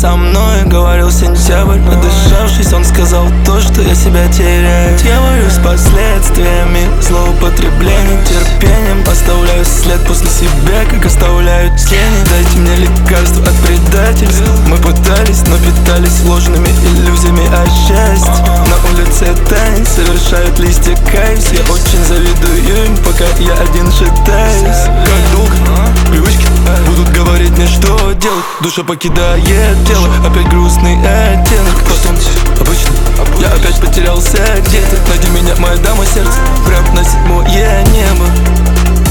со мной, говорил сентябрь. Надышавшись, он сказал то, что я себя теряю. Я борюсь с последствиями злоупотребления терпением, оставляю след после себя, как оставляют тени. Дайте мне лекарство от предательства. Мы пытались, но питались ложными иллюзиями о счастье. На улице тайн совершают листья, каюсь. Я очень завидую им, пока я один шатаюсь. Как долго привычки будут говорить мне, что делать? Душа покидает тело, опять грустный оттенок. Потом обычно я опять потерялся где-то. Найди меня, моя дама сердца, прям на седьмое небо.